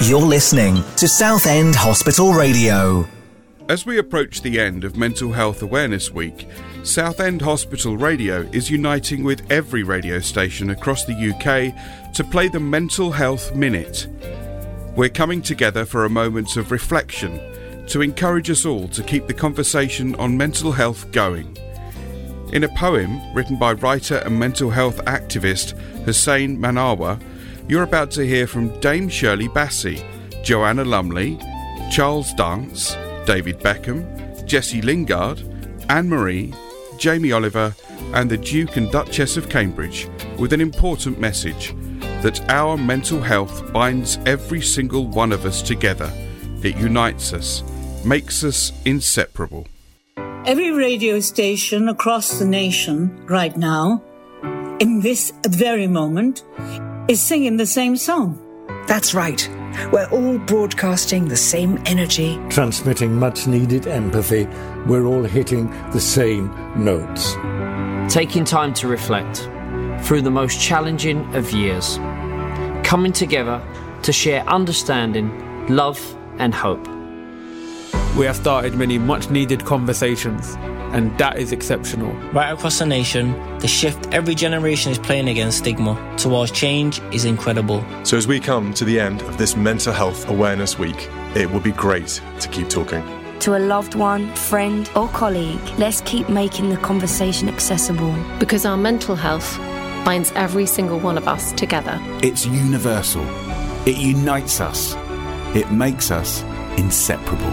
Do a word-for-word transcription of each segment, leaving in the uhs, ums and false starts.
You're listening to Southend Hospital Radio. As we approach the end of Mental Health Awareness Week, Southend Hospital Radio is uniting with every radio station across the U K to play the Mental Health Minute. We're coming together for a moment of reflection to encourage us all to keep the conversation on mental health going. In a poem written by writer and mental health activist Hussein Manawa, you're about to hear from Dame Shirley Bassey, Joanna Lumley, Charles Dance, David Beckham, Jessie Lingard, Anne-Marie, Jamie Oliver and the Duke and Duchess of Cambridge with an important message that our mental health binds every single one of us together. It unites us, makes us inseparable. Every radio station across the nation right now, in this very moment, is singing the same song. That's right. We're all broadcasting the same energy. Transmitting much-needed empathy. We're all hitting the same notes. Taking time to reflect through the most challenging of years. Coming together to share understanding, love and hope. We have started many much-needed conversations, and that is exceptional. Right across the nation, the shift every generation is playing against stigma towards change is incredible. So as we come to the end of this Mental Health Awareness Week, it would be great to keep talking. To a loved one, friend or colleague, let's keep making the conversation accessible. Because our mental health binds every single one of us together. It's universal. It unites us. It makes us inseparable.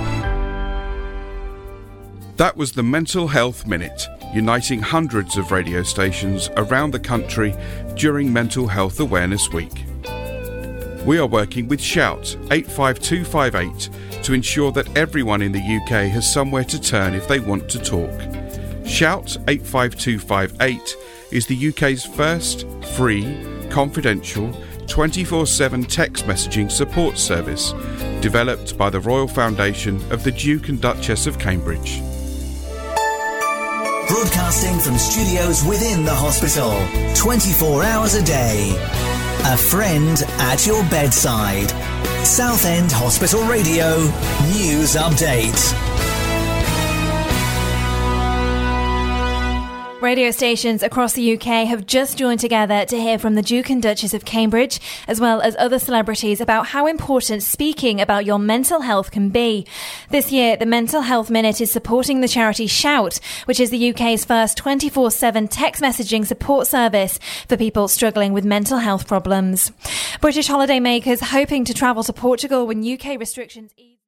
That was the Mental Health Minute, uniting hundreds of radio stations around the country during Mental Health Awareness Week. We are working with Shout eight five two five eight to ensure that everyone in the U K has somewhere to turn if they want to talk. Shout eight five two five eight is the U K's first free, confidential, twenty-four seven text messaging support service developed by the Royal Foundation of the Duke and Duchess of Cambridge. Broadcasting from studios within the hospital, twenty-four hours a day. A friend at your bedside. Southend Hospital Radio News Update. Radio stations across the U K have just joined together to hear from the Duke and Duchess of Cambridge, as well as other celebrities, about how important speaking about your mental health can be. This year, the Mental Health Minute is supporting the charity Shout, which is the U K's first twenty-four seven text messaging support service for people struggling with mental health problems. British holidaymakers hoping to travel to Portugal when U K restrictions ease.